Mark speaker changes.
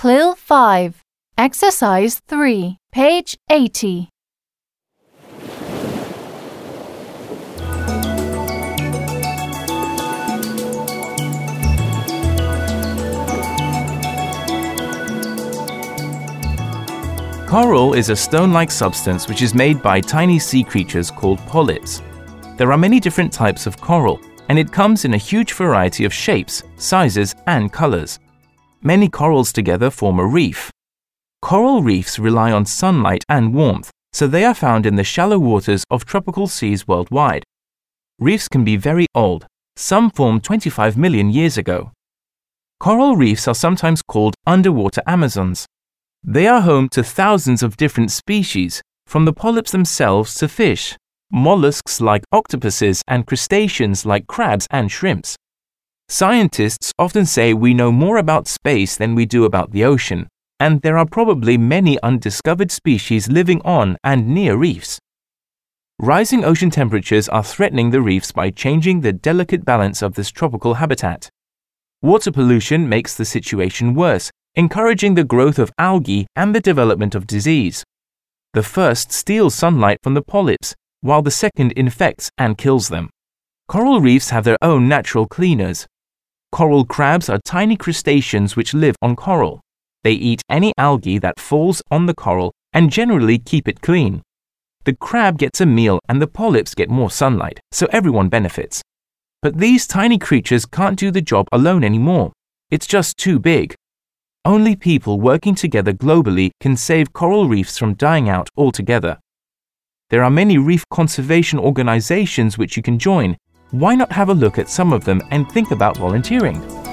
Speaker 1: CLIL 5, Exercise 3, page 80.
Speaker 2: Coral is a stone-like substance which is made by tiny sea creatures called polyps. There are many different types of coral, and it comes in a huge variety of shapes, sizes, and colors. Many corals together form a reef. Coral reefs rely on sunlight and warmth, so they are found in the shallow waters of tropical seas worldwide. Reefs can be very old. Some formed 25 million years ago. Coral reefs are sometimes called underwater Amazons. They are home to thousands of different species, from the polyps themselves to fish, mollusks like octopuses and crustaceans like crabs and shrimps. Scientists often say we know more about space than we do about the ocean, and there are probably many undiscovered species living on and near reefs. Rising ocean temperatures are threatening the reefs by changing the delicate balance of this tropical habitat. Water pollution makes the situation worse, encouraging the growth of algae and the development of disease. The first steals sunlight from the polyps, while the second infects and kills them. Coral reefs have their own natural cleaners. Coral crabs are tiny crustaceans which live on coral. They eat any algae that falls on the coral and generally keep it clean. The crab gets a meal and the polyps get more sunlight, so everyone benefits. But these tiny creatures can't do the job alone anymore. It's just too big. Only people working together globally can save coral reefs from dying out altogether. There are many reef conservation organizations which you can join. Why not have a look at some of them and think about volunteering?